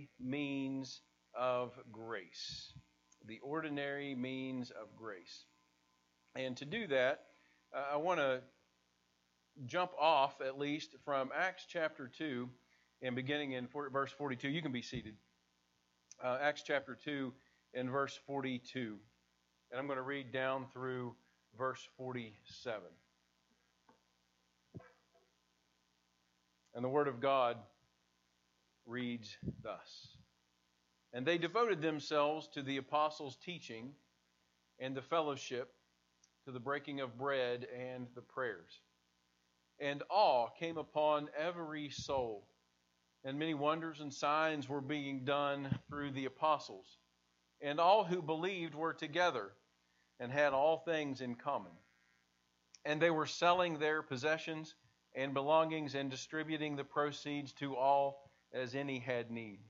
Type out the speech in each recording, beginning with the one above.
means of grace. The ordinary means of grace. And to do that, I want to jump off at least from Acts chapter 2 and beginning in verse 42. You can be seated. Acts chapter 2 and verse 42. And I'm going to read down through verse 47. And the Word of God reads thus. And they devoted themselves to the apostles' teaching and the fellowship, to the breaking of bread and the prayers. And awe came upon every soul, and many wonders and signs were being done through the apostles. And all who believed were together and had all things in common. And they were selling their possessions and belongings and distributing the proceeds to all as any had need.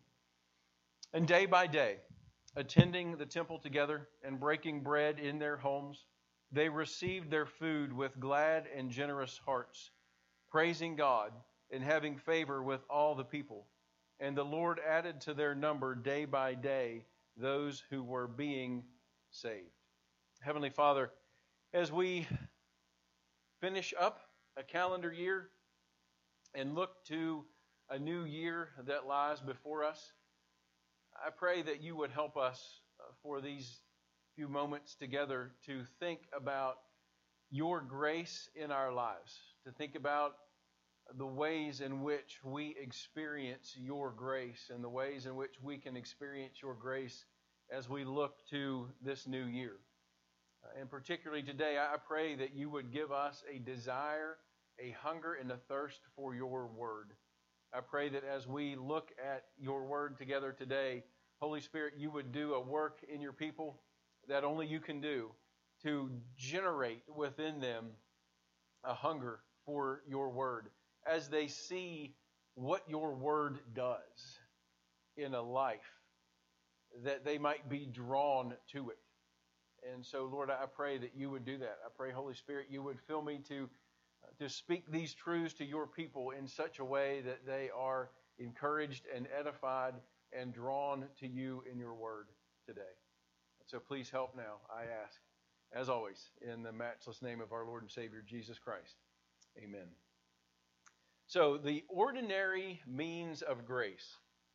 And day by day, attending the temple together and breaking bread in their homes, they received their food with glad and generous hearts, praising God and having favor with all the people. And the Lord added to their number day by day those who were being saved. Heavenly Father, as we finish up a calendar year and look to a new year that lies before us, I pray that you would help us for these few moments together to think about your grace in our lives, to think about the ways in which we experience your grace and the ways in which we can experience your grace as we look to this new year. And particularly today, I pray that you would give us a desire, a hunger, and a thirst for your word. I pray that as we look at your word together today, Holy Spirit, you would do a work in your people that only you can do to generate within them a hunger for your word as they see what your word does in a life, that they might be drawn to it. And so, Lord, I pray that you would do that. I pray, Holy Spirit, you would fill me to speak these truths to your people in such a way that they are encouraged and edified and drawn to you in your word today. So please help now, I ask, as always, in the matchless name of our Lord and Savior, Jesus Christ. Amen. So, the ordinary means of grace.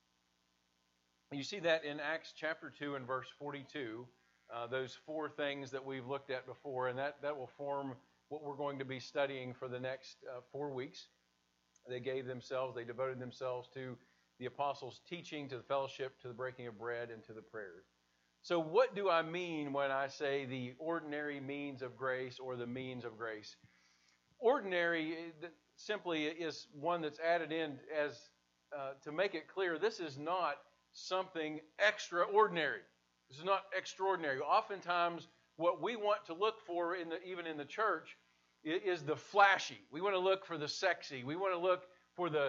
You see that in Acts chapter 2 and verse 42, those four things that we've looked at before, and that will form what we're going to be studying for the next 4 weeks. They devoted themselves to the apostles' teaching, to the fellowship, to the breaking of bread, and to the prayers. So what do I mean when I say the ordinary means of grace or the means of grace? Ordinary simply is one that's added in as to make it clear this is not something extraordinary. This is not extraordinary. Oftentimes, what we want to look for, even in the church, is the flashy. We want to look for the sexy. We want to look for the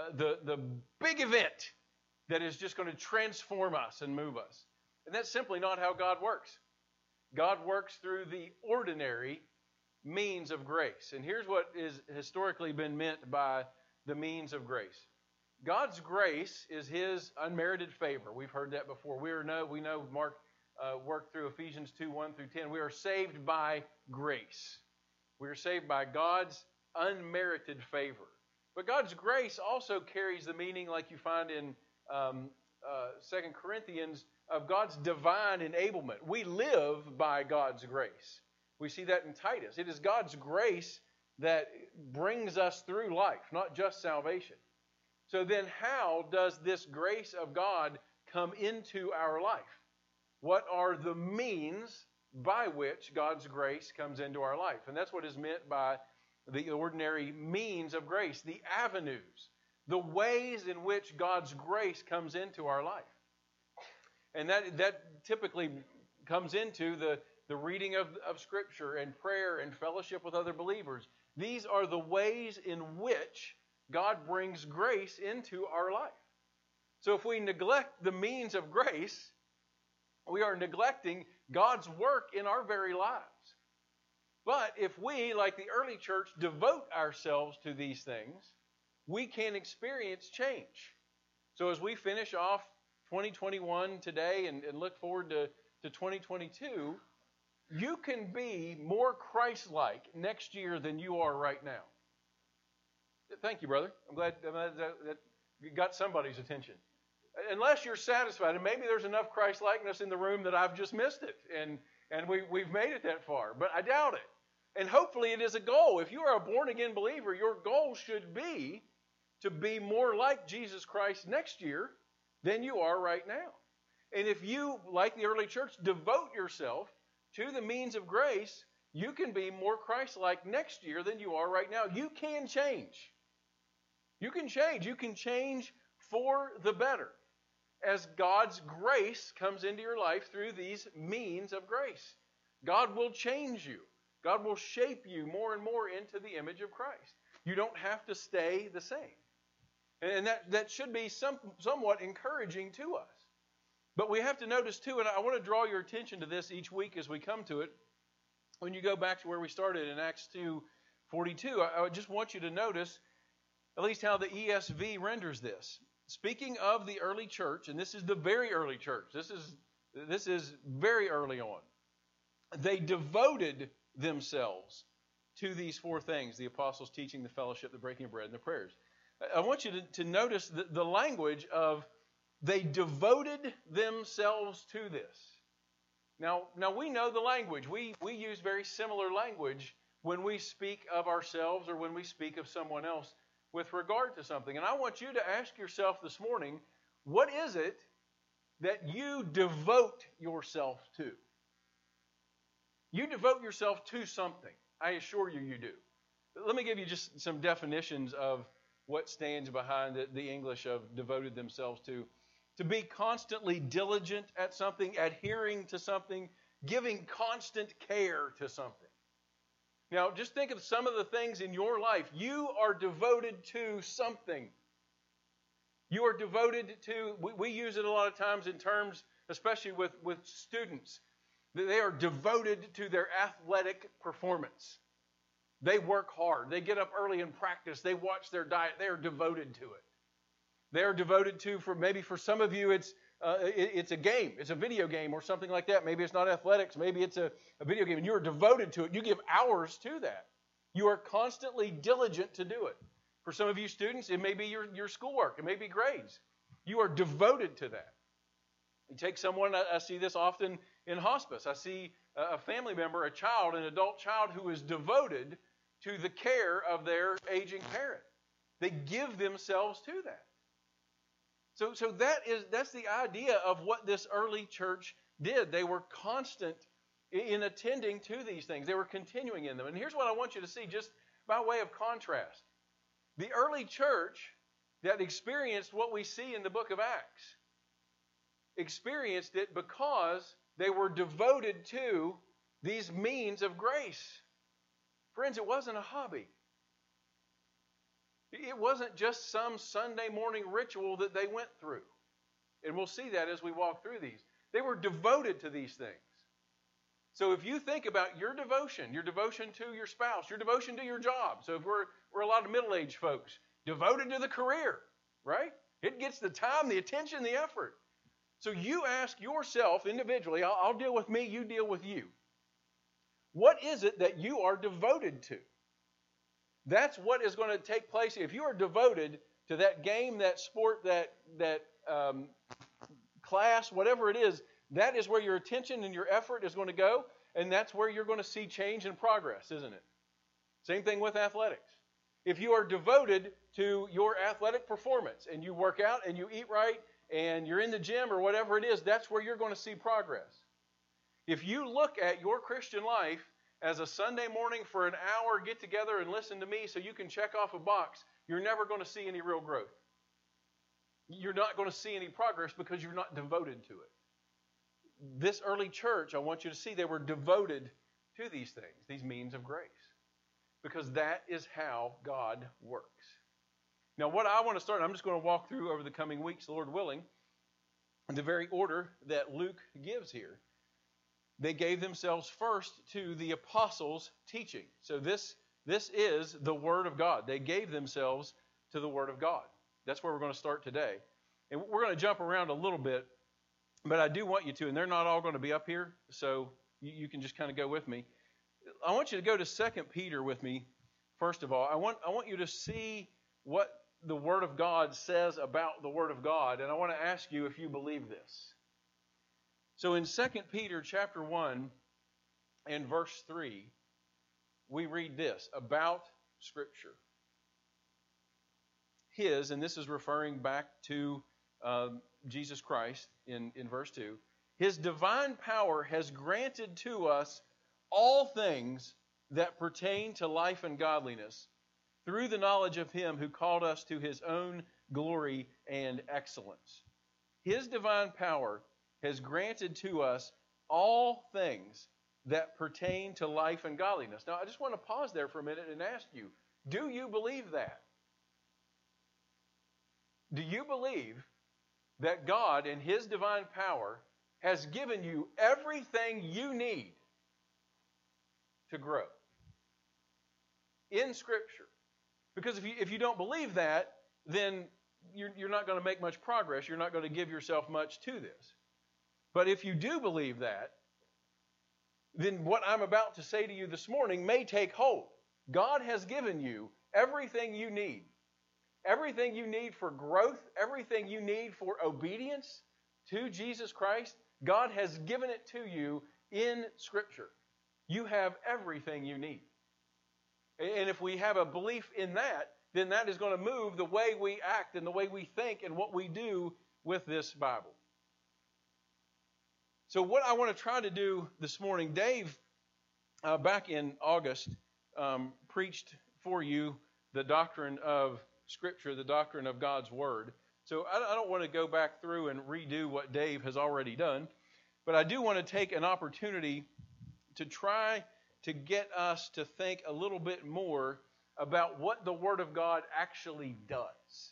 big event that is just going to transform us and move us. And that's simply not how God works. God works through the ordinary means of grace. And here's what is historically been meant by the means of grace. God's grace is His unmerited favor. We've heard that before. We know Mark worked through Ephesians 2, 1 through 10. We are saved by grace. We are saved by God's unmerited favor. But God's grace also carries the meaning, like you find in 2 Corinthians, of God's divine enablement. We live by God's grace. We see that in Titus. It is God's grace that brings us through life, not just salvation. So then how does this grace of God come into our life? What are the means by which God's grace comes into our life? And that's what is meant by the ordinary means of grace, the avenues, the ways in which God's grace comes into our life. And that typically comes into the reading of Scripture and prayer and fellowship with other believers. These are the ways in which God brings grace into our life. So if we neglect the means of grace, we are neglecting God's work in our very lives. But if we, like the early church, devote ourselves to these things, we can experience change. So as we finish off 2021 today and look forward to 2022, you can be more Christ-like next year than you are right now. Thank you, brother. I'm glad that got somebody's attention. Unless you're satisfied, and maybe there's enough Christ-likeness in the room that I've just missed it, and we've made it that far, but I doubt it. And hopefully it is a goal. If you are a born-again believer, your goal should be to be more like Jesus Christ next year than you are right now. And if you, like the early church, devote yourself to the means of grace, you can be more Christ-like next year than you are right now. You can change. You can change. You can change for the better as God's grace comes into your life through these means of grace. God will change you. God will shape you more and more into the image of Christ. You don't have to stay the same. And that should be somewhat encouraging to us. But we have to notice too, and I want to draw your attention to this each week as we come to it. When you go back to where we started in Acts 2:42, I just want you to notice at least how the ESV renders this. Speaking of the early church, and this is the very early church. This is very early on. They devoted themselves to these four things: the apostles' teaching, the fellowship, the breaking of bread, and the prayers. I want you to notice the language of they devoted themselves to this. Now we know the language. We use very similar language when we speak of ourselves or when we speak of someone else with regard to something. And I want you to ask yourself this morning, what is it that you devote yourself to? You devote yourself to something. I assure you, you do. Let me give you just some definitions of what stands behind the English of devoted themselves to. To be constantly diligent at something, adhering to something, giving constant care to something. Now, just think of some of the things in your life. You are devoted to something. You are devoted to, we use it a lot of times in terms, especially with students. They are devoted to their athletic performance. They work hard. They get up early and practice. They watch their diet. They are devoted to it. They are devoted to, for some of you, it's a game. It's a video game or something like that. Maybe it's not athletics. Maybe it's a video game, and you are devoted to it. You give hours to that. You are constantly diligent to do it. For some of you students, it may be your schoolwork. It may be grades. You are devoted to that. You take someone, I see this often in hospice. I see a family member, a child, an adult child who is devoted to the care of their aging parent. They give themselves to that. So that's the idea of what this early church did. They were constant in attending to these things. They were continuing in them. And here's what I want you to see just by way of contrast. The early church that experienced what we see in the book of Acts experienced it because they were devoted to these means of grace. Friends, it wasn't a hobby. It wasn't just some Sunday morning ritual that they went through. And we'll see that as we walk through these. They were devoted to these things. So if you think about your devotion to your spouse, your devotion to your job. So if we're a lot of middle-aged folks, devoted to the career, right? It gets the time, the attention, the effort. So you ask yourself individually, I'll deal with me, you deal with you. What is it that you are devoted to? That's what is going to take place. If you are devoted to that game, that sport, that class, whatever it is, that is where your attention and your effort is going to go, and that's where you're going to see change and progress, isn't it? Same thing with athletics. If you are devoted to your athletic performance, and you work out, and you eat right, and you're in the gym or whatever it is, that's where you're going to see progress. If you look at your Christian life as a Sunday morning for an hour, get together and listen to me so you can check off a box, you're never going to see any real growth. You're not going to see any progress because you're not devoted to it. This early church, I want you to see, they were devoted to these things, these means of grace, because that is how God works. Now, what I want to start, I'm just going to walk through over the coming weeks, Lord willing, in the very order that Luke gives here. They gave themselves first to the apostles' teaching. So this is the Word of God. They gave themselves to the Word of God. That's where we're going to start today. And we're going to jump around a little bit, but I do want you to, and they're not all going to be up here, so you can just kind of go with me. I want you to go to 2 Peter with me, first of all. I want you to see what the Word of God says about the Word of God, and I want to ask you if you believe this. So in 2 Peter chapter 1 and verse 3, we read this about Scripture. His, and this is referring back to Jesus Christ in verse 2, His divine power has granted to us all things that pertain to life and godliness through the knowledge of Him who called us to His own glory and excellence. His divine power has granted to us all things that pertain to life and godliness. Now, I just want to pause there for a minute and ask you, do you believe that? Do you believe that God in His divine power has given you everything you need to grow in Scripture? Because if you don't believe that, then you're not going to make much progress. You're not going to give yourself much to this. But if you do believe that, then what I'm about to say to you this morning may take hold. God has given you everything you need. Everything you need for growth, everything you need for obedience to Jesus Christ, God has given it to you in Scripture. You have everything you need. And if we have a belief in that, then that is going to move the way we act and the way we think and what we do with this Bible. So what I want to try to do this morning, Dave, back in August, preached for you the doctrine of Scripture, the doctrine of God's Word. So I don't want to go back through and redo what Dave has already done, but I do want to take an opportunity to try to get us to think a little bit more about what the Word of God actually does.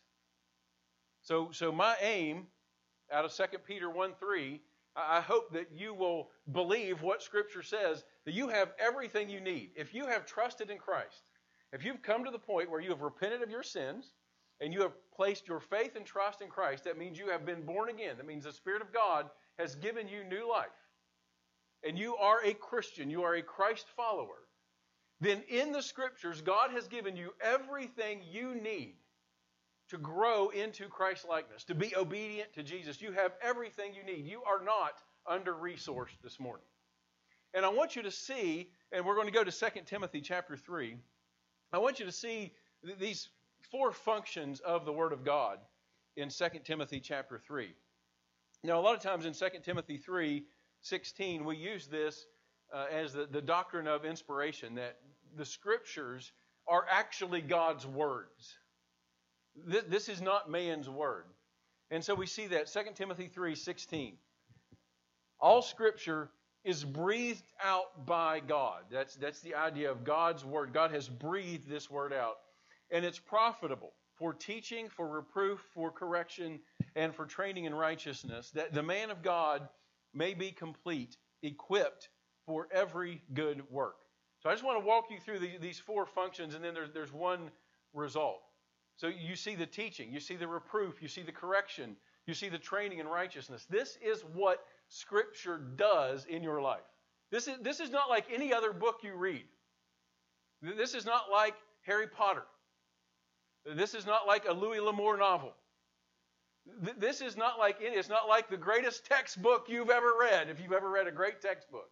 So my aim out of 2 Peter 1:3, I hope that you will believe what Scripture says, that you have everything you need. If you have trusted in Christ, if you've come to the point where you have repented of your sins and you have placed your faith and trust in Christ, that means you have been born again. That means the Spirit of God has given you new life. And you are a Christian, you are a Christ follower. Then in the Scriptures, God has given you everything you need to grow into Christ-likeness, to be obedient to Jesus. You have everything you need. You are not under-resourced this morning. And I want you to see, and we're going to go to 2 Timothy chapter 3, I want you to see these four functions of the Word of God in 2 Timothy chapter 3. Now, a lot of times in 2 Timothy 3:16, we use this as the doctrine of inspiration, that the Scriptures are actually God's words. This is not man's word. And so we see that 2 Timothy 3:16. All Scripture is breathed out by God. That's the idea of God's Word. God has breathed this Word out. And it's profitable for teaching, for reproof, for correction, and for training in righteousness, that the man of God may be complete, equipped for every good work. So I just want to walk you through these four functions, and then there's one result. So you see the teaching, you see the reproof, you see the correction, you see the training in righteousness. This is what Scripture does in your life. This is not like any other book you read. This is not like Harry Potter. This is not like a Louis L'Amour novel. This is not like it's not like the greatest textbook you've ever read, if you've ever read a great textbook.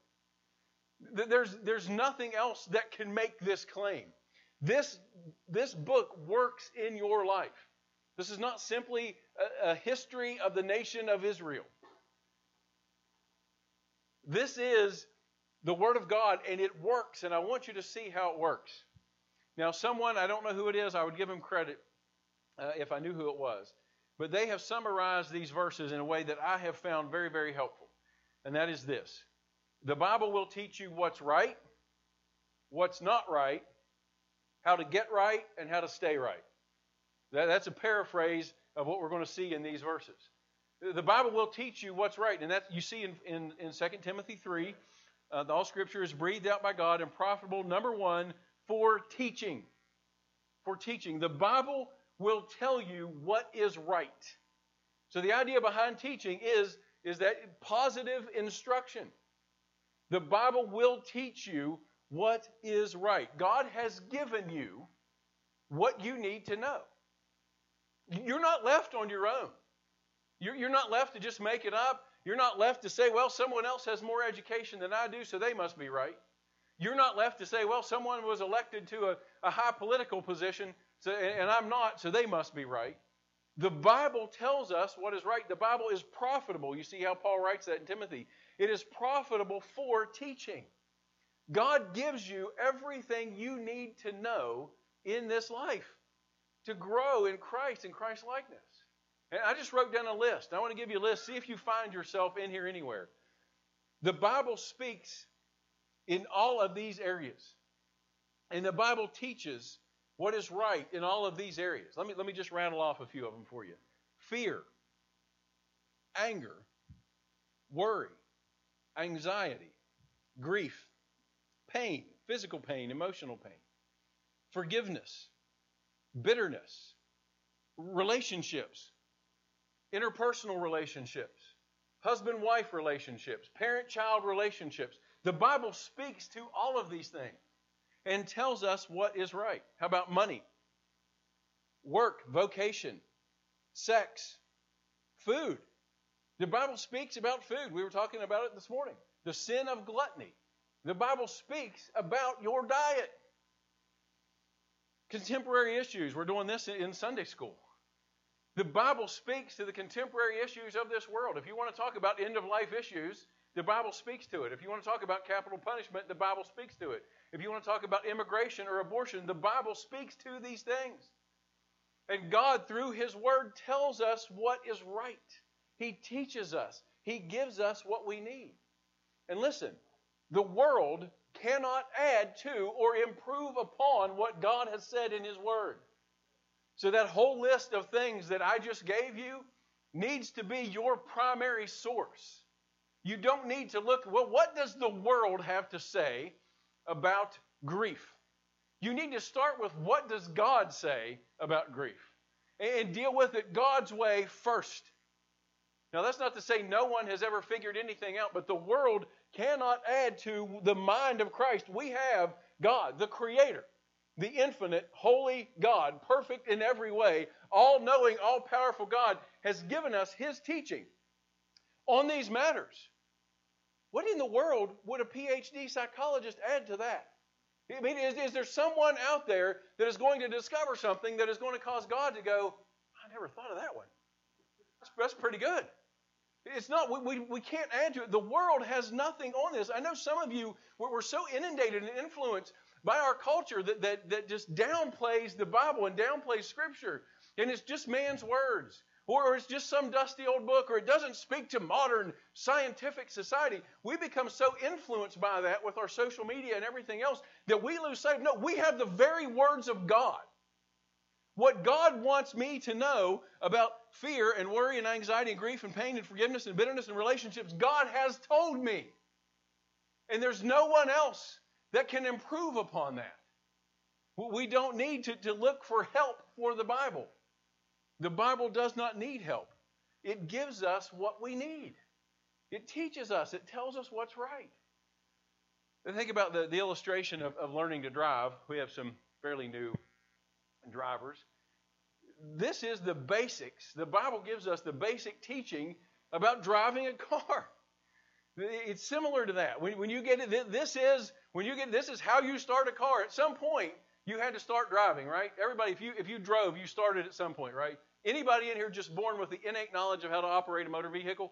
There's nothing else that can make this claim. This book works in your life. This is not simply a history of the nation of Israel. This is the Word of God, and it works, and I want you to see how it works. Now, someone, I don't know who it is, I would give them credit if I knew who it was, but they have summarized these verses in a way that I have found very, very helpful, and that is this. The Bible will teach you what's right, what's not right, how to get right, and how to stay right. That's a paraphrase of what we're going to see in these verses. The Bible will teach you what's right, and that you see in 2 Timothy 3, all Scripture is breathed out by God and profitable, number one, for teaching. For teaching. The Bible will tell you what is right. So the idea behind teaching is that positive instruction. The Bible will teach you what is right. God has given you what you need to know. You're not left on your own. You're not left to just make it up. You're not left to say, well, someone else has more education than I do, so they must be right. You're not left to say, well, someone was elected to a high political position, and I'm not, so they must be right. The Bible tells us what is right. The Bible is profitable. You see how Paul writes that in Timothy. It is profitable for teaching. God gives you everything you need to know in this life to grow in Christ and Christ likeness. And I just wrote down a list. I want to give you a list. See if you find yourself in here anywhere. The Bible speaks in all of these areas. And the Bible teaches what is right in all of these areas. Let me just rattle off a few of them for you. Fear, anger, worry, anxiety, grief, pain, physical pain, emotional pain, forgiveness, bitterness, relationships, interpersonal relationships, husband-wife relationships, parent-child relationships. The Bible speaks to all of these things and tells us what is right. How about money, work, vocation, sex, food? The Bible speaks about food. We were talking about it this morning. The sin of gluttony. The Bible speaks about your diet. Contemporary issues. We're doing this in Sunday school. The Bible speaks to the contemporary issues of this world. If you want to talk about end-of-life issues, the Bible speaks to it. If you want to talk about capital punishment, the Bible speaks to it. If you want to talk about immigration or abortion, the Bible speaks to these things. And God, through His Word, tells us what is right. He teaches us. He gives us what we need. And listen, the world cannot add to or improve upon what God has said in His Word. So that whole list of things that I just gave you needs to be your primary source. You don't need to look, well, what does the world have to say about grief? You need to start with what does God say about grief and deal with it God's way first. Now, that's not to say no one has ever figured anything out, but the world cannot add to the mind of Christ. We have God, the Creator, the infinite, holy God, perfect in every way, all-knowing, all-powerful God, has given us His teaching on these matters. What in the world would a PhD psychologist add to that? I mean, is there someone out there that is going to discover something that is going to cause God to go, I never thought of that one. That's pretty good. It's not, we can't add to it. The world has nothing on this. I know some of you, we're so inundated and influenced by our culture that just downplays the Bible and downplays Scripture. And it's just man's words. Or it's just some dusty old book, or it doesn't speak to modern scientific society. We become so influenced by that with our social media and everything else that we lose sight of, no, we have the very words of God. What God wants me to know about fear and worry and anxiety and grief and pain and forgiveness and bitterness and relationships, God has told me. And there's no one else that can improve upon that. We don't need to look for help for the Bible. The Bible does not need help. It gives us what we need. It teaches us. It tells us what's right. And think about the illustration of learning to drive. We have some fairly new drivers. This is the basics. The Bible gives us the basic teaching about driving a car. It's similar to that. When you get it, this is how you start a car. At some point, you had to start driving, right? Everybody, if you drove, you started at some point, right? Anybody in here just born with the innate knowledge of how to operate a motor vehicle?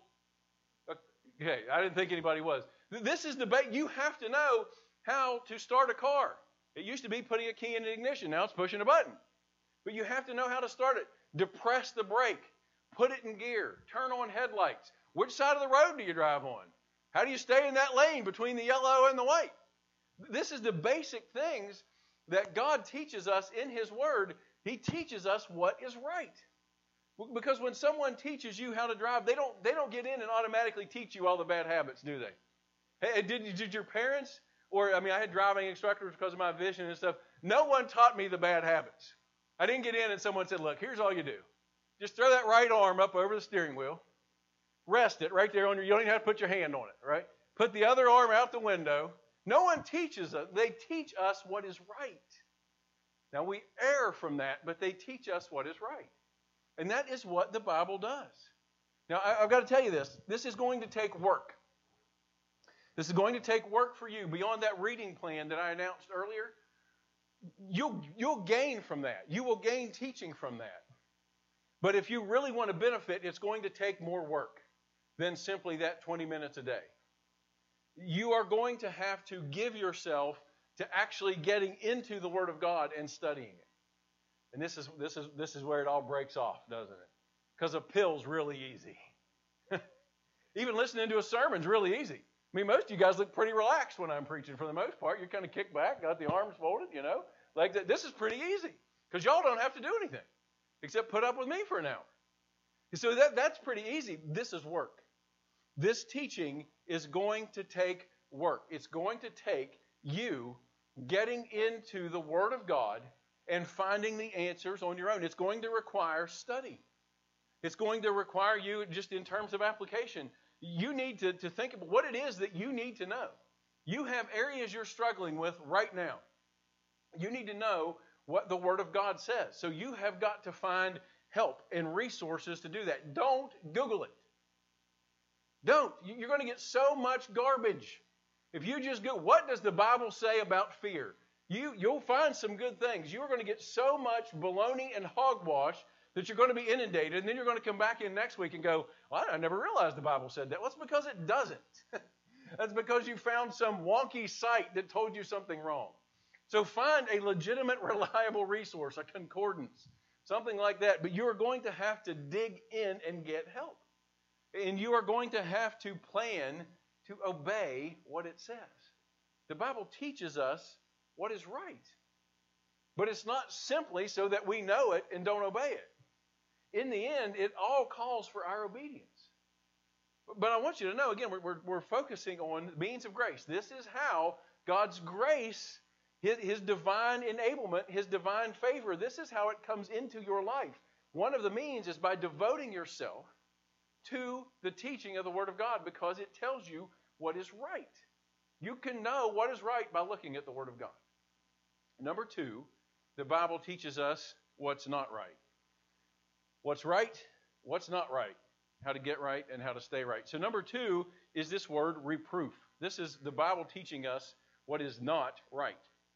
Okay, I didn't think anybody was. This is the you have to know how to start a car. It used to be putting a key in the ignition. Now it's pushing a button. But you have to know how to start it. Depress the brake. Put it in gear. Turn on headlights. Which side of the road do you drive on? How do you stay in that lane between the yellow and the white? This is the basic things that God teaches us in His Word. He teaches us what is right. Because when someone teaches you how to drive, they don't get in and automatically teach you all the bad habits, do they? Hey, did your parents, I had driving instructors because of my vision and stuff. No one taught me the bad habits. I didn't get in and someone said, look, here's all you do. Just throw that right arm up over the steering wheel. Rest it right there on you don't even have to put your hand on it, right? Put the other arm out the window. No one teaches us. They teach us what is right. Now, we err from that, but they teach us what is right. And that is what the Bible does. Now, I've got to tell you this. This is going to take work. This is going to take work for you beyond that reading plan that I announced earlier. You'll gain from that. You will gain teaching from that. But if you really want to benefit, it's going to take more work than simply that 20 minutes a day. You are going to have to give yourself to actually getting into the Word of God and studying it. And this is where it all breaks off, doesn't it? Because a pill's really easy. Even listening to a sermon's really easy. I mean, most of you guys look pretty relaxed when I'm preaching for the most part. You're kind of kicked back, got the arms folded, Like that. This is pretty easy because y'all don't have to do anything except put up with me for an hour. So that's pretty easy. This is work. This teaching is going to take work. It's going to take you getting into the Word of God and finding the answers on your own. It's going to require study. It's going to require you, just in terms of application, you need to think about what it is that you need to know. You have areas you're struggling with right now. You need to know what the Word of God says. So you have got to find help and resources to do that. Don't Google it. Don't. You're going to get so much garbage. If you just go, what does the Bible say about fear? You'll find some good things. You're going to get so much baloney and hogwash that you're going to be inundated, and then you're going to come back in next week and go, well, I never realized the Bible said that. Well, it's because it doesn't. That's because you found some wonky site that told you something wrong. So find a legitimate, reliable resource, a concordance, something like that. But you are going to have to dig in and get help. And you are going to have to plan to obey what it says. The Bible teaches us what is right. But it's not simply so that we know it and don't obey it. In the end, it all calls for our obedience. But I want you to know, again, we're focusing on the means of grace. This is how God's grace, His divine enablement, His divine favor, this is how it comes into your life. One of the means is by devoting yourself to the teaching of the Word of God, because it tells you what is right. You can know what is right by looking at the Word of God. Number two, the Bible teaches us what's not right. What's right, what's not right, how to get right and how to stay right. So number two is this word reproof. This is the Bible teaching us what is not right.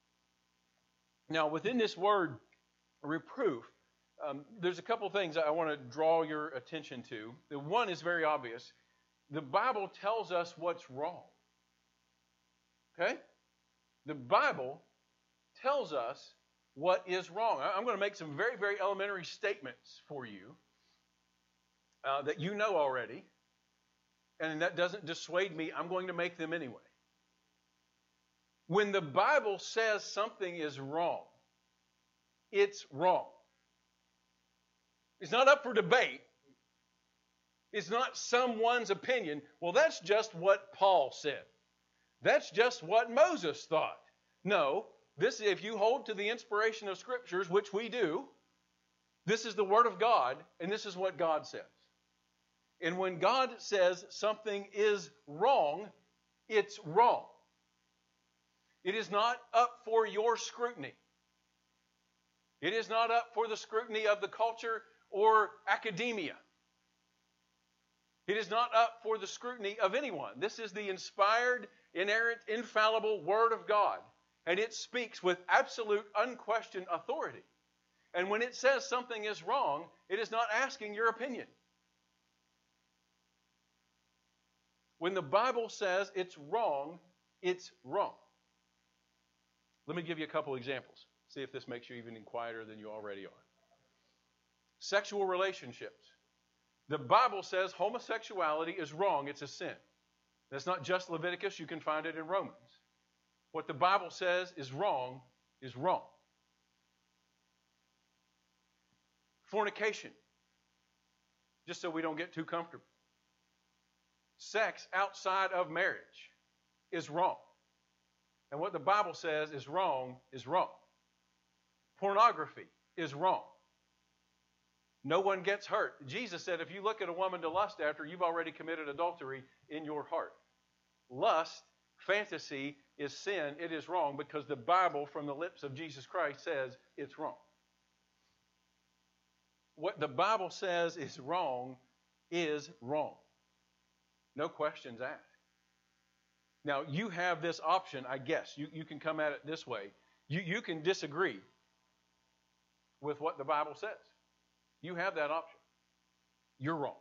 Now within this word reproof, there's a couple things I want to draw your attention to. The one is very obvious. The Bible tells us what's wrong. Okay? The Bible tells us what is wrong. I'm going to make some very, very elementary statements for you that you know already, and that doesn't dissuade me. I'm going to make them anyway. When the Bible says something is wrong, it's wrong. It's not up for debate. It's not someone's opinion. Well, that's just what Paul said. That's just what Moses thought. No, this, if you hold to the inspiration of Scriptures, which we do, this is the Word of God, and this is what God says. And when God says something is wrong, it's wrong. It is not up for your scrutiny. It is not up for the scrutiny of the culture or academia. It is not up for the scrutiny of anyone. This is the inspired, inerrant, infallible Word of God. And it speaks with absolute, unquestioned authority. And when it says something is wrong, it is not asking your opinion. When the Bible says it's wrong, it's wrong. Let me give you a couple examples. See if this makes you even quieter than you already are. Sexual relationships. The Bible says homosexuality is wrong. It's a sin. That's not just Leviticus. You can find it in Romans. What the Bible says is wrong is wrong. Fornication. Just so we don't get too comfortable. Sex outside of marriage is wrong. And what the Bible says is wrong is wrong. Pornography is wrong. No one gets hurt. Jesus said, if you look at a woman to lust after, you've already committed adultery in your heart. Lust, fantasy, is sin. It is wrong because the Bible from the lips of Jesus Christ says it's wrong. What the Bible says is wrong is wrong. No questions asked. Now, you have this option, I guess. You can come at it this way. You can disagree with what the Bible says. You have that option. You're wrong.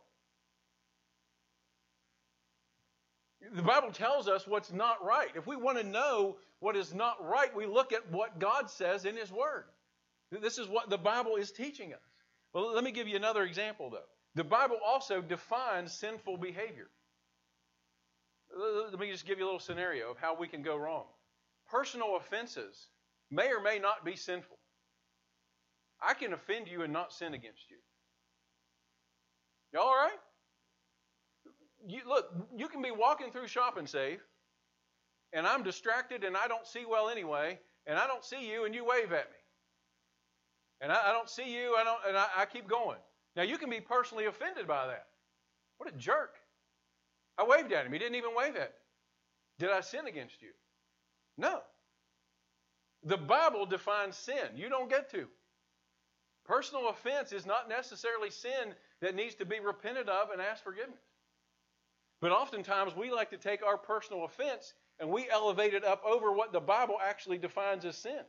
The Bible tells us what's not right. If we want to know what is not right, we look at what God says in His Word. This is what the Bible is teaching us. Well, let me give you another example, though. The Bible also defines sinful behavior. Let me just give you a little scenario of how we can go wrong. Personal offenses may or may not be sinful. I can offend you and not sin against you. Y'all all right? Look, you can be walking through Shop and Save, and I'm distracted and I don't see well anyway, and I don't see you and you wave at me. And I don't see you, I keep going. Now, you can be personally offended by that. What a jerk. I waved at him. He didn't even wave at me. Did I sin against you? No. The Bible defines sin. You don't get to. Personal offense is not necessarily sin that needs to be repented of and ask forgiveness. But oftentimes we like to take our personal offense and we elevate it up over what the Bible actually defines as sin.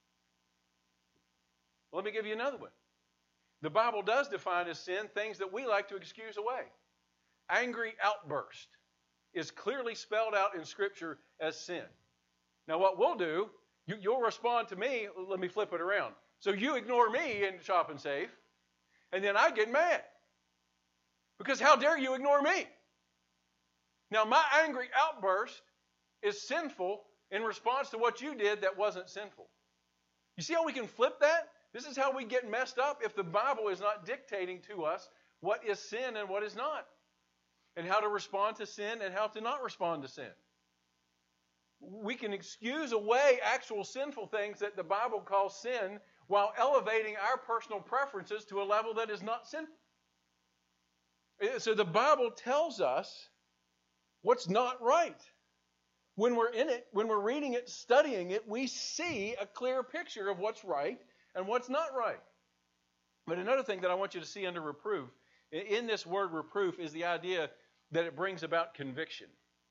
Let me give you another one. The Bible does define as sin things that we like to excuse away. Angry outburst is clearly spelled out in Scripture as sin. Now what we'll do, you'll respond to me. Let me flip it around. So you ignore me in Shop and Save, and then I get mad. Because how dare you ignore me? Now my angry outburst is sinful in response to what you did that wasn't sinful. You see how we can flip that? This is how we get messed up if the Bible is not dictating to us what is sin and what is not. And how to respond to sin and how to not respond to sin. We can excuse away actual sinful things that the Bible calls sin while elevating our personal preferences to a level that is not sinful. So the Bible tells us what's not right. When we're in it, when we're reading it, studying it, we see a clear picture of what's right and what's not right. But another thing that I want you to see under reproof, in this word reproof, is the idea that it brings about conviction.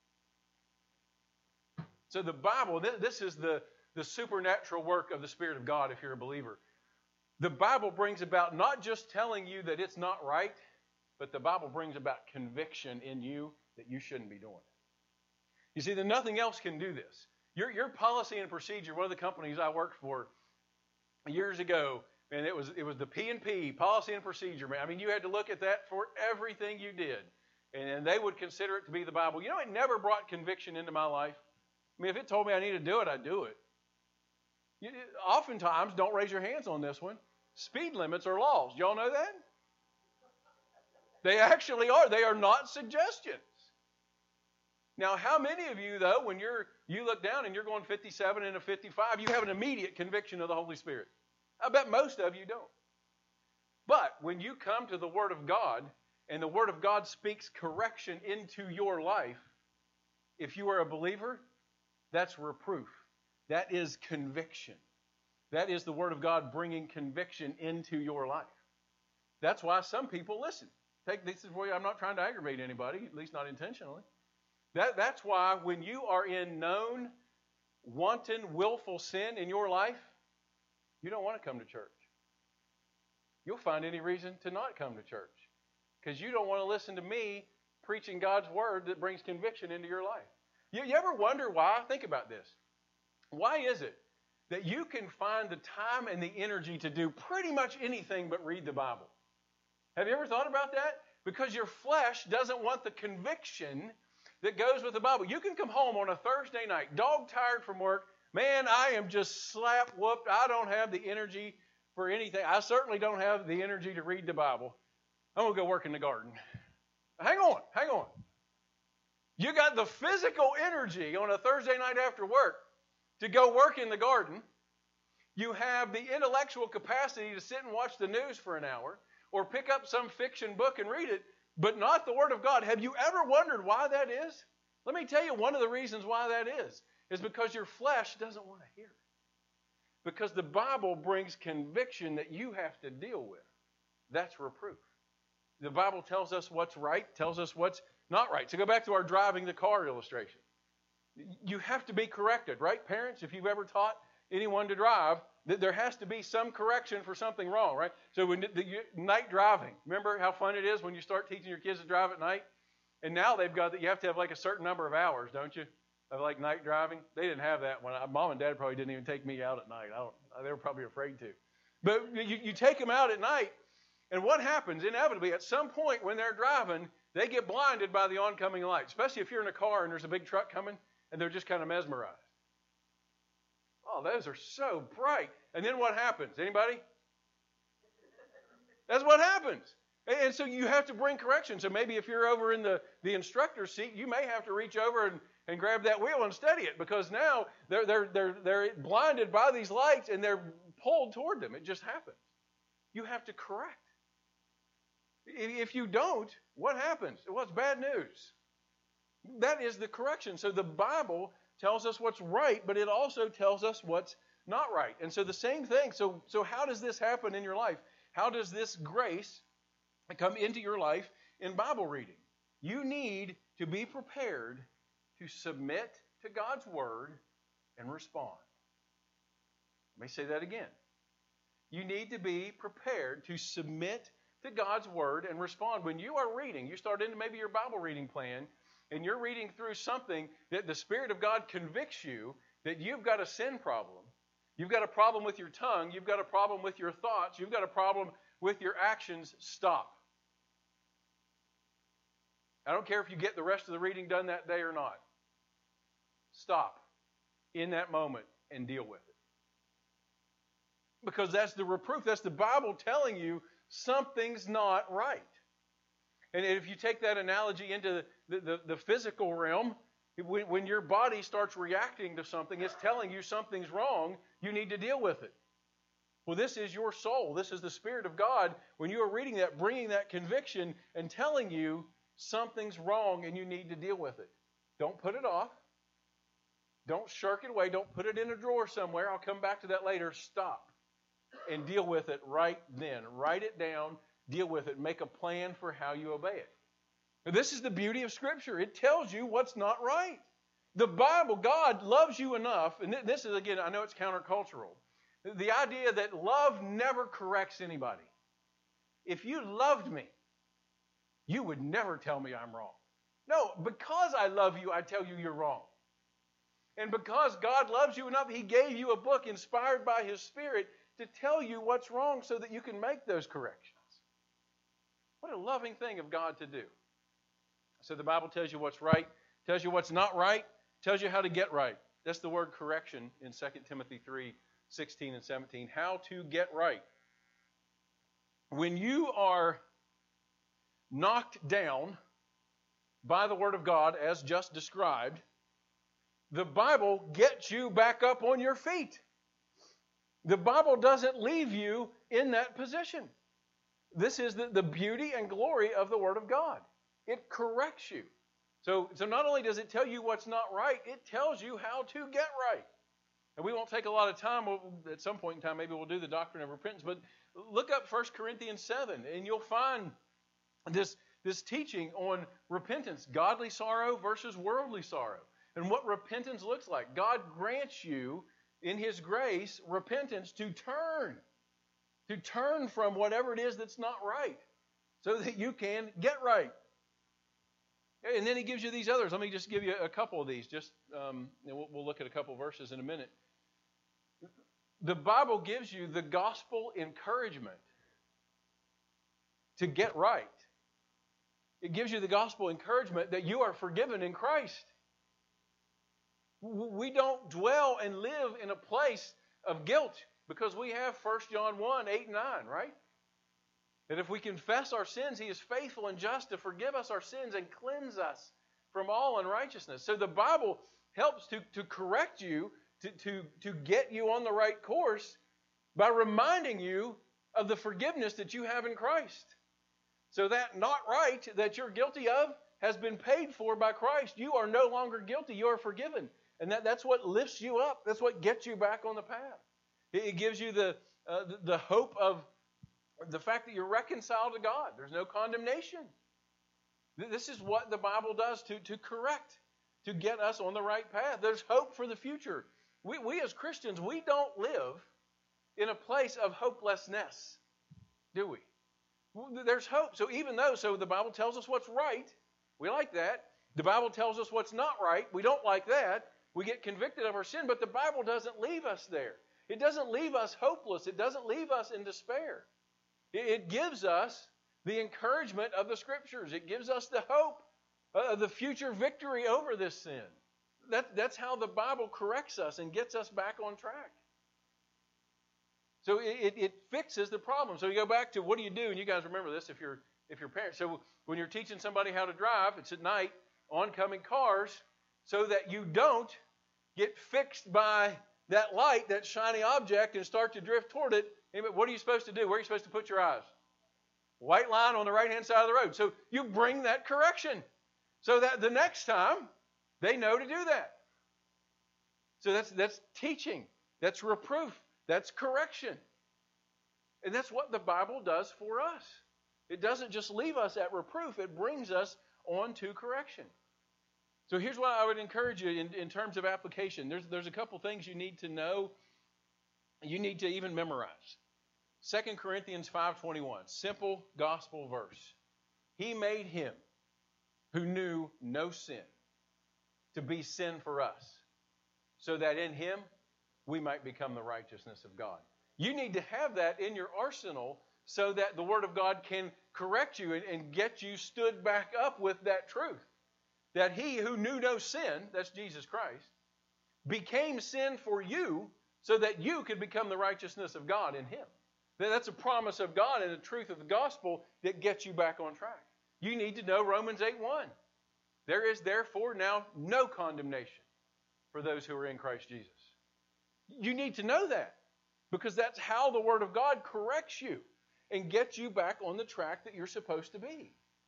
So the Bible, this is the supernatural work of the Spirit of God if you're a believer. The Bible brings about not just telling you that it's not right, but the Bible brings about conviction in you that you shouldn't be doing it. You see, that nothing else can do this. Your policy and procedure, one of the companies I worked for years ago, and it was the P&P, policy and procedure, man. I mean, you had to look at that for everything you did. And they would consider it to be the Bible. You know, it never brought conviction into my life. I mean, if it told me I need to do it, I'd do it. Oftentimes, don't raise your hands on this one, speed limits are laws. Y'all know that? They actually are. They are not suggestions. Now, how many of you, though, when you look down and you're going 57 and a 55, you have an immediate conviction of the Holy Spirit? I bet most of you don't. But when you come to the Word of God, and the Word of God speaks correction into your life, if you are a believer, that's reproof. That is conviction. That is the Word of God bringing conviction into your life. That's why some people listen. This is where I'm not trying to aggravate anybody, at least not intentionally. That's why when you are in known, wanton, willful sin in your life, you don't want to come to church. You'll find any reason to not come to church. Because you don't want to listen to me preaching God's Word that brings conviction into your life. You ever wonder why? Think about this. Why is it that you can find the time and the energy to do pretty much anything but read the Bible? Have you ever thought about that? Because your flesh doesn't want the conviction that goes with the Bible. You can come home on a Thursday night, dog-tired from work. Man, I am just slap-whooped. I don't have the energy for anything. I certainly don't have the energy to read the Bible. I'm going to go work in the garden. Hang on. You got the physical energy on a Thursday night after work to go work in the garden. You have the intellectual capacity to sit and watch the news for an hour. or pick up some fiction book and read it, but not the Word of God. Have you ever wondered why that is? Let me tell you one of the reasons why that is because your flesh doesn't want to hear it. Because the Bible brings conviction that you have to deal with. That's reproof. The Bible tells us what's right, tells us what's not right. So go back to our driving the car illustration. You have to be corrected, right? Parents, if you've ever taught anyone to drive, there has to be some correction for something wrong, right? So when night driving, remember how fun it is when you start teaching your kids to drive at night? And now they've got that you have to have like a certain number of hours, don't you? Of like night driving. They didn't have that when Mom and Dad probably didn't even take me out at night. They were probably afraid to. But you take them out at night, and what happens? Inevitably, at some point when they're driving, they get blinded by the oncoming light, especially if you're in a car and there's a big truck coming, and they're just kind of mesmerized. Oh, those are so bright. And then what happens? Anybody? That's what happens. And so you have to bring correction. So maybe if you're over in the instructor's seat, you may have to reach over and grab that wheel and steady it, because now they're blinded by these lights and they're pulled toward them. It just happens. You have to correct. If you don't, what happens? Well, it's bad news. That is the correction. So the Bible tells us what's right, but it also tells us what's not right. And so the same thing. So how does this happen in your life? How does this grace come into your life in Bible reading? You need to be prepared to submit to God's Word and respond. Let me say that again. You need to be prepared to submit to God's Word and respond. When you are reading, you start into maybe your Bible reading plan, and you're reading through something that the Spirit of God convicts you that you've got a sin problem. You've got a problem with your tongue. You've got a problem with your thoughts. You've got a problem with your actions. Stop. I don't care if you get the rest of the reading done that day or not. Stop in that moment and deal with it. Because that's the reproof. That's the Bible telling you something's not right. And if you take that analogy into the physical realm, when your body starts reacting to something, it's telling you something's wrong, you need to deal with it. Well, this is your soul. This is the Spirit of God. When you are reading that, bringing that conviction and telling you something's wrong and you need to deal with it. Don't put it off. Don't shirk it away. Don't put it in a drawer somewhere. I'll come back to that later. Stop and deal with it right then. Write it down. Deal with it. Make a plan for how you obey it. Now, this is the beauty of Scripture. It tells you what's not right. The Bible, God loves you enough, and this is, again, I know it's countercultural. The idea that love never corrects anybody. If you loved me, you would never tell me I'm wrong. No, because I love you, I tell you you're wrong. And because God loves you enough, He gave you a book inspired by His Spirit to tell you what's wrong so that you can make those corrections. What a loving thing of God to do. So the Bible tells you what's right, tells you what's not right, tells you how to get right. That's the word correction in 2 Timothy 3:16 and 17. How to get right. When you are knocked down by the Word of God, as just described, the Bible gets you back up on your feet. The Bible doesn't leave you in that position. This is the beauty and glory of the Word of God. It corrects you. So not only does it tell you what's not right, it tells you how to get right. And we won't take a lot of time. At some point in time, maybe we'll do the doctrine of repentance. But look up 1 Corinthians 7, and you'll find this teaching on repentance, godly sorrow versus worldly sorrow, and what repentance looks like. God grants you, in His grace, repentance to turn from whatever it is that's not right, so that you can get right. And then He gives you these others. Let me just give you a couple of these. And we'll look at a couple verses in a minute. The Bible gives you the gospel encouragement to get right. It gives you the gospel encouragement that you are forgiven in Christ. We don't dwell and live in a place of guilt because we have 1 John 1, 8 and 9, right? That if we confess our sins, He is faithful and just to forgive us our sins and cleanse us from all unrighteousness. So the Bible helps to correct you, to get you on the right course by reminding you of the forgiveness that you have in Christ. So that not right that you're guilty of has been paid for by Christ. You are no longer guilty. You are forgiven. And that's what lifts you up. That's what gets you back on the path. It gives you the hope of the fact that you're reconciled to God. There's no condemnation. This is what the Bible does to correct, to get us on the right path. There's hope for the future. We as Christians, we don't live in a place of hopelessness, do we? There's hope. So the Bible tells us what's right. We like that. The Bible tells us what's not right. We don't like that. We get convicted of our sin, but the Bible doesn't leave us there. It doesn't leave us hopeless. It doesn't leave us in despair. It gives us the encouragement of the Scriptures. It gives us the hope of the future victory over this sin. That's how the Bible corrects us and gets us back on track. So it fixes the problem. So you go back to what do you do? And you guys remember this if you're parents. So when you're teaching somebody how to drive, it's at night, oncoming cars, so that you don't get fixed by that light, that shiny object, and start to drift toward it. What are you supposed to do? Where are you supposed to put your eyes? White line on the right-hand side of the road. So you bring that correction so that the next time they know to do that. So that's teaching. That's reproof. That's correction. And that's what the Bible does for us. It doesn't just leave us at reproof. It brings us on to correction. So here's what I would encourage you in terms of application. There's a couple things you need to know. You need to even memorize. 2 Corinthians 5:21, simple gospel verse. He made him who knew no sin to be sin for us, so that in him we might become the righteousness of God. You need to have that in your arsenal so that the Word of God can correct you and get you stood back up with that truth. That he who knew no sin, that's Jesus Christ, became sin for you so that you could become the righteousness of God in him. That's a promise of God and the truth of the gospel that gets you back on track. You need to know Romans 8:1. There is therefore now no condemnation for those who are in Christ Jesus. You need to know that because that's how the Word of God corrects you and gets you back on the track that you're supposed to be.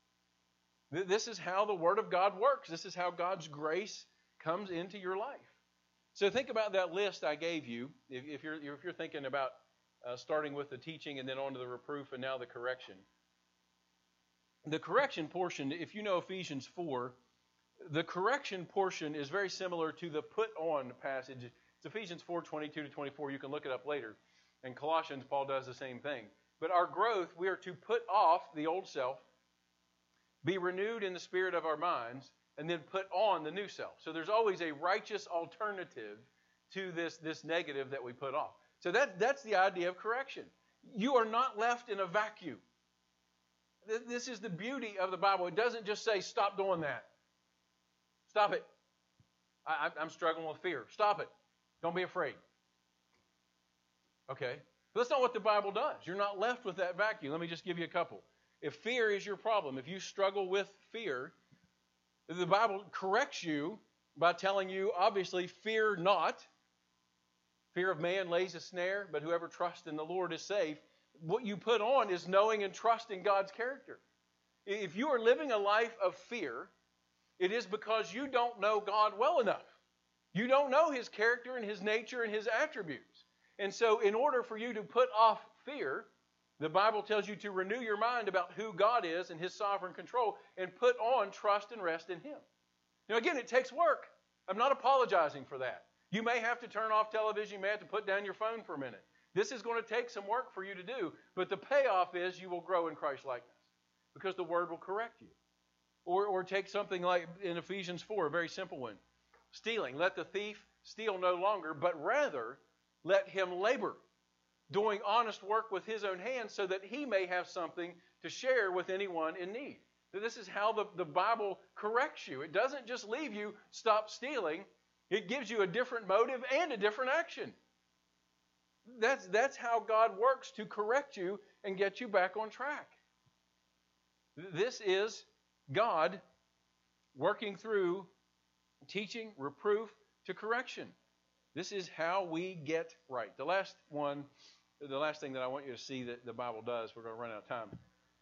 This is how the Word of God works. This is how God's grace comes into your life. So think about that list I gave you. If you're thinking about starting with the teaching and then on to the reproof and now the correction. The correction portion, if you know Ephesians 4, the correction portion is very similar to the put on passage. It's Ephesians 4:22-24. You can look it up later. And Colossians, Paul does the same thing. But our growth, we are to put off the old self, be renewed in the spirit of our minds, and then put on the new self. So there's always a righteous alternative to this negative that we put off. So that's the idea of correction. You are not left in a vacuum. This is the beauty of the Bible. It doesn't just say, stop doing that. Stop it. I'm struggling with fear. Stop it. Don't be afraid. Okay. But that's not what the Bible does. You're not left with that vacuum. Let me just give you a couple. If fear is your problem, if you struggle with fear, the Bible corrects you by telling you, obviously, fear not. Fear of man lays a snare, but whoever trusts in the Lord is safe. What you put on is knowing and trusting God's character. If you are living a life of fear, it is because you don't know God well enough. You don't know His character and His nature and His attributes. And so in order for you to put off fear, the Bible tells you to renew your mind about who God is and His sovereign control and put on trust and rest in Him. Now again, it takes work. I'm not apologizing for that. You may have to turn off television. You may have to put down your phone for a minute. This is going to take some work for you to do, but the payoff is you will grow in Christ-likeness because the Word will correct you. Or take something like in Ephesians 4, a very simple one. Stealing. Let the thief steal no longer, but rather let him labor, doing honest work with his own hands so that he may have something to share with anyone in need. So this is how the Bible corrects you. It doesn't just leave you stop stealing. It gives you a different motive and a different action. That's how God works to correct you and get you back on track. This is God working through teaching, reproof, to correction. This is how we get right. The last thing that I want you to see that the Bible does, we're going to run out of time,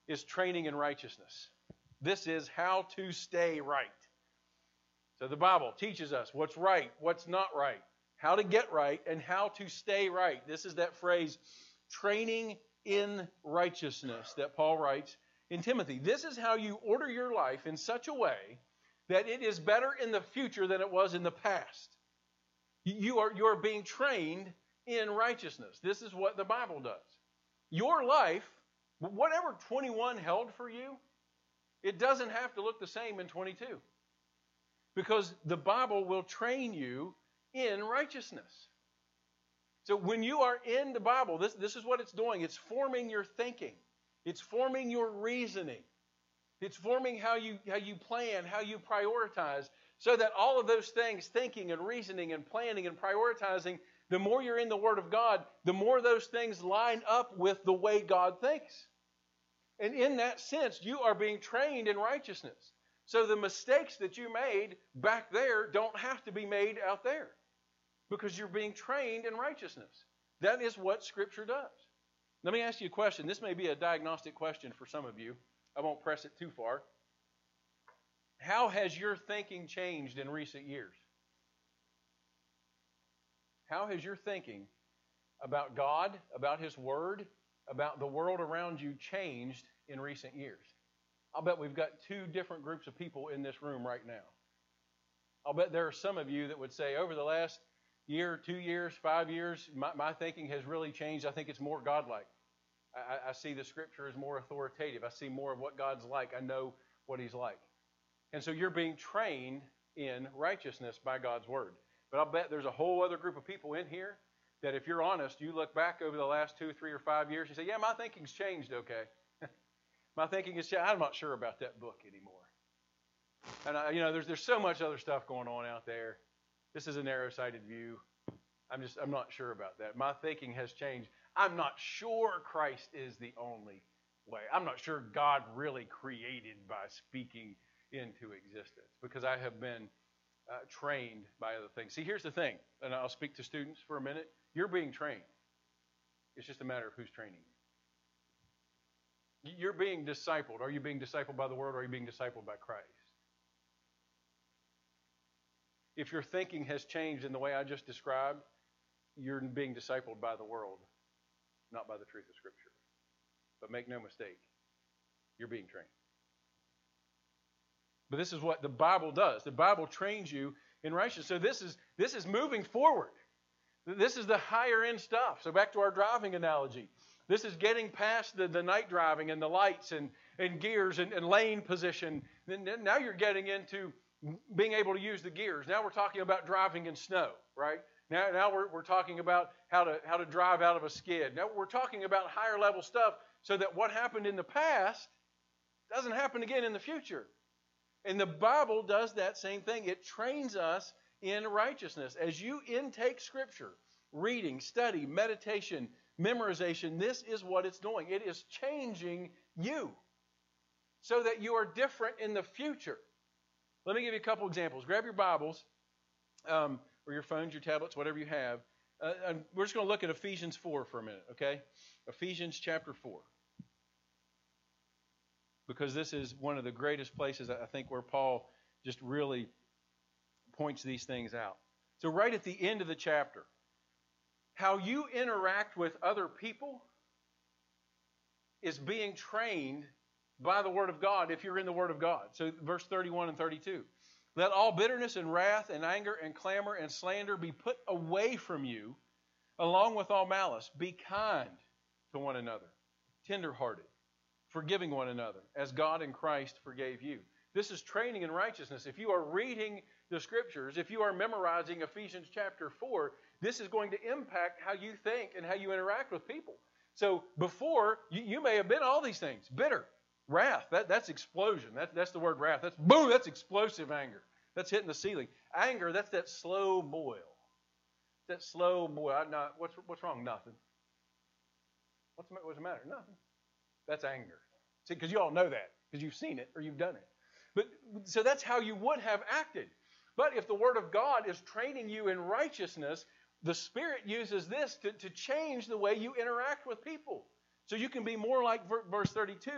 is training in righteousness. This is how to stay right. So the Bible teaches us what's right, what's not right, how to get right, and how to stay right. This is that phrase, training in righteousness, that Paul writes in Timothy. This is how you order your life in such a way that it is better in the future than it was in the past. You are being trained in righteousness. This is what the Bible does. Your life, whatever 21 held for you, it doesn't have to look the same in 22. Because the Bible will train you in righteousness. So when you are in the Bible, this is what it's doing. It's forming your thinking. It's forming your reasoning. It's forming how you plan, how you prioritize, so that all of those things, thinking and reasoning and planning and prioritizing, the more you're in the Word of God, the more those things line up with the way God thinks. And in that sense, you are being trained in righteousness. So the mistakes that you made back there don't have to be made out there, because you're being trained in righteousness. That is what Scripture does. Let me ask you a question. This may be a diagnostic question for some of you. I won't press it too far. How has your thinking changed in recent years? How has your thinking about God, about His Word, about the world around you changed in recent years? I'll bet we've got two different groups of people in this room right now. I'll bet there are some of you that would say, over the last year, 2 years, 5 years, my thinking has really changed. I think it's more godlike. I see the Scripture as more authoritative. I see more of what God's like. I know what He's like. And so you're being trained in righteousness by God's Word. But I'll bet there's a whole other group of people in here that, if you're honest, you look back over the last 2, 3, or 5 years, you say, yeah, my thinking's changed, okay. My thinking is, I'm not sure about that book anymore. And there's so much other stuff going on out there. This is a narrow-sighted view. I'm not sure about that. My thinking has changed. I'm not sure Christ is the only way. I'm not sure God really created by speaking into existence, because I have been trained by other things. See, here's the thing, and I'll speak to students for a minute. You're being trained. It's just a matter of who's training you. You're being discipled. Are you being discipled by the Word, or are you being discipled by Christ? If your thinking has changed in the way I just described, you're being discipled by the world, not by the truth of Scripture. But make no mistake, you're being trained. But this is what the Bible does. The Bible trains you in righteousness. So this is moving forward. This is the higher end stuff. So back to our driving analogy. This is getting past the night driving and the lights and gears and lane position. Now you're getting into being able to use the gears. Now we're talking about driving in snow, right? Now we're talking about how to drive out of a skid. Now we're talking about higher level stuff, so that what happened in the past doesn't happen again in the future. And the Bible does that same thing. It trains us in righteousness. As you intake Scripture, reading, study, meditation, memorization, this is what it's doing. It is changing you so that you are different in the future. Let me give you a couple examples. Grab your Bibles, or your phones, your tablets, whatever you have. We're just going to look at Ephesians 4 for a minute, okay? Ephesians chapter 4. Because this is one of the greatest places, I think, where Paul just really points these things out. So right at the end of the chapter, how you interact with other people is being trained by the Word of God if you're in the Word of God. So verse 31 and 32. Let all bitterness and wrath and anger and clamor and slander be put away from you, along with all malice. Be kind to one another, tenderhearted, forgiving one another, as God in Christ forgave you. This is training in righteousness. If you are reading the Scriptures, if you are memorizing Ephesians chapter 4, this is going to impact how you think and how you interact with people. So before, you may have been all these things. Bitter, wrath, that's explosion. That's the word wrath. That's boom, that's explosive anger. That's hitting the ceiling. Anger, that's that slow boil. That slow boil. What's wrong? Nothing. What's the matter? Nothing. That's anger. See, because you all know that, because you've seen it or you've done it. But so that's how you would have acted. But if the Word of God is training you in righteousness, the Spirit uses this to change the way you interact with people. So you can be more like verse 32,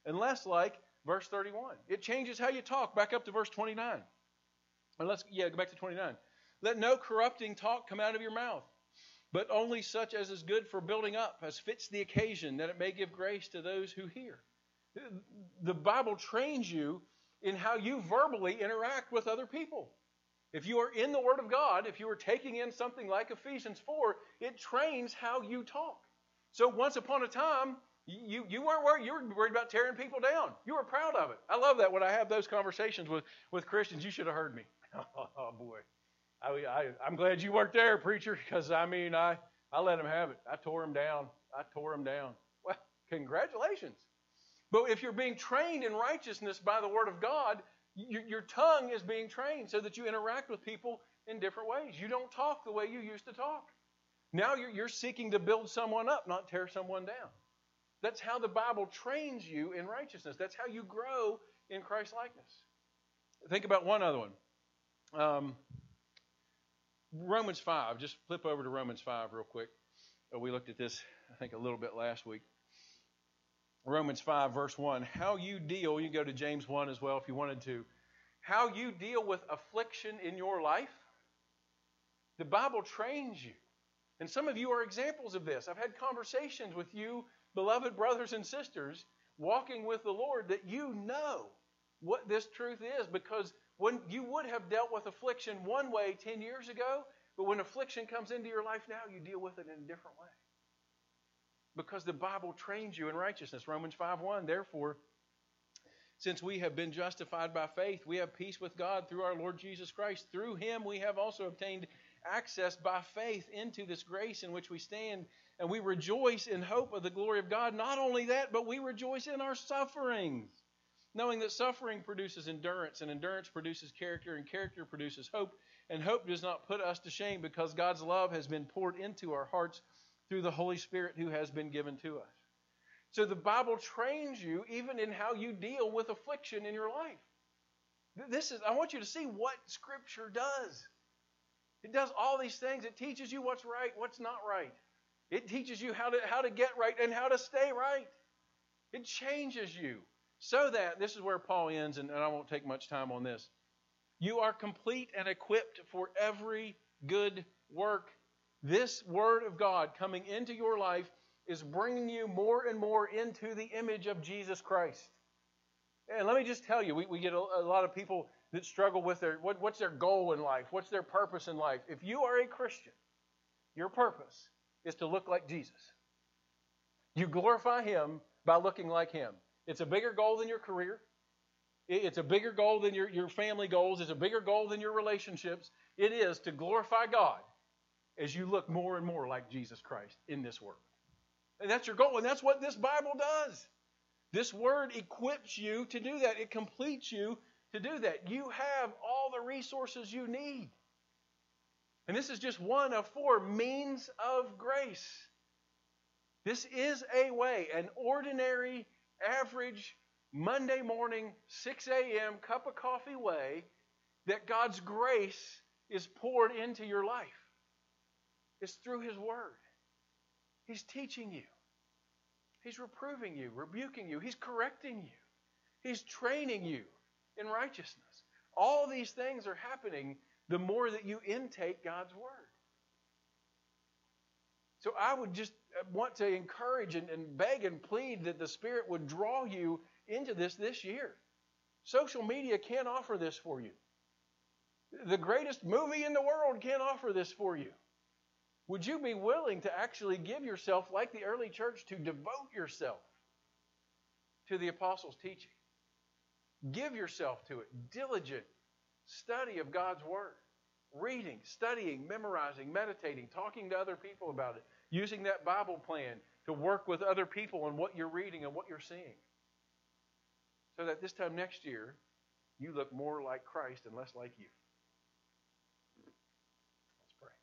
and less like verse 31. It changes how you talk. Back up to verse 29. Or go back to 29. Let no corrupting talk come out of your mouth, but only such as is good for building up, as fits the occasion, that it may give grace to those who hear. The Bible trains you in how you verbally interact with other people. If you are in the Word of God, if you are taking in something like Ephesians 4, it trains how you talk. So once upon a time, you weren't worried. You were worried about tearing people down. You were proud of it. I love that when I have those conversations with Christians. You should have heard me. Oh, boy. I'm glad you weren't there, preacher, because, I let them have it. I tore them down. Well, congratulations. But if you're being trained in righteousness by the Word of God, your tongue is being trained so that you interact with people in different ways. You don't talk the way you used to talk. Now you're seeking to build someone up, not tear someone down. That's how the Bible trains you in righteousness. That's how you grow in Christ-likeness. Think about one other one. Romans 5. Just flip over to Romans 5 real quick. We looked at this, I think, a little bit last week. Romans 5, verse 1. How you deal, you can go to James 1 as well if you wanted to. How you deal with affliction in your life, the Bible trains you. And some of you are examples of this. I've had conversations with you, beloved brothers and sisters, walking with the Lord, that you know what this truth is, because when you would have dealt with affliction one way 10 years ago, but when affliction comes into your life now, you deal with it in a different way. Because the Bible trains you in righteousness. Romans 5:1, therefore, since we have been justified by faith, we have peace with God through our Lord Jesus Christ. Through him we have also obtained access by faith into this grace in which we stand, and we rejoice in hope of the glory of God. Not only that, but we rejoice in our sufferings, knowing that suffering produces endurance, and endurance produces character, and character produces hope, and hope does not put us to shame, because God's love has been poured into our hearts through the Holy Spirit who has been given to us. So the Bible trains you even in how you deal with affliction in your life. I want you to see what Scripture does. It does all these things. It teaches you what's right, what's not right. It teaches you how to get right and how to stay right. It changes you so that, this is where Paul ends, and I won't take much time on this. You are complete and equipped for every good work. This Word of God coming into your life is bringing you more and more into the image of Jesus Christ. And let me just tell you, we get a lot of people that struggle with what's their goal in life? What's their purpose in life? If you are a Christian, your purpose is to look like Jesus. You glorify Him by looking like Him. It's a bigger goal than your career. It's a bigger goal than your family goals. It's a bigger goal than your relationships. It is to glorify God as you look more and more like Jesus Christ in this world. And that's your goal, and that's what this Bible does. This Word equips you to do that. It completes you to do that. You have all the resources you need. And this is just one of 4 means of grace. This is a way, an ordinary, average, Monday morning, 6 a.m. cup of coffee way that God's grace is poured into your life. It's through His Word. He's teaching you. He's reproving you, rebuking you. He's correcting you. He's training you in righteousness. All these things are happening the more that you intake God's Word. So I would just want to encourage and beg and plead that the Spirit would draw you into this year. Social media can't offer this for you. The greatest movie in the world can't offer this for you. Would you be willing to actually give yourself, like the early church, to devote yourself to the apostles' teaching? Give yourself to it. Diligent study of God's Word. Reading, studying, memorizing, meditating, talking to other people about it. Using that Bible plan to work with other people on what you're reading and what you're seeing. So that this time next year, you look more like Christ and less like you. Let's pray.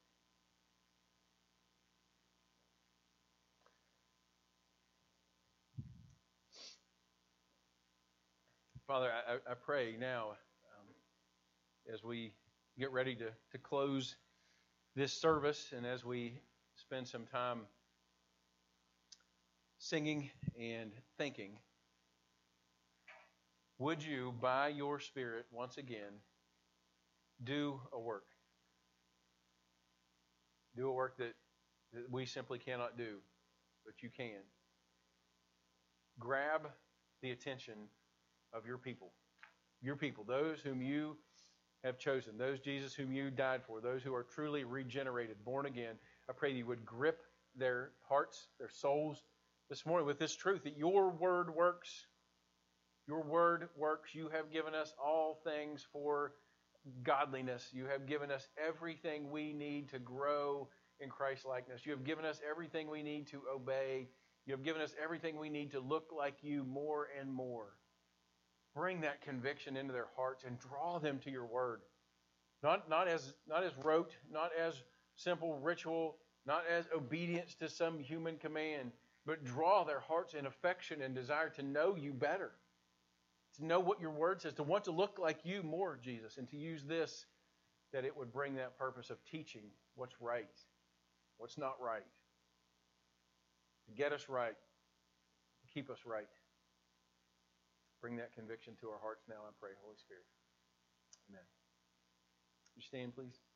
Father, I pray now as we get ready to close this service and as we spend some time singing and thinking, would you, by your Spirit, once again, do a work? Do a work that we simply cannot do, but you can. Grab the attention of your people. Your people, those whom you have chosen, those, Jesus, whom you died for, those who are truly regenerated, born again. I pray that you would grip their hearts, their souls this morning with this truth that your word works. Your word works. You have given us all things for godliness. You have given us everything we need to grow in Christ likeness. You have given us everything we need to obey. You have given us everything we need to look like you more and more. Bring that conviction into their hearts and draw them to your word. Not as rote, not as simple ritual, not as obedience to some human command, but draw their hearts in affection and desire to know you better. To know what your word says, to want to look like you more, Jesus, and to use this, that it would bring that purpose of teaching what's right, what's not right, to get us right, to keep us right. Bring that conviction to our hearts now, I pray, Holy Spirit. Amen. You stand, please.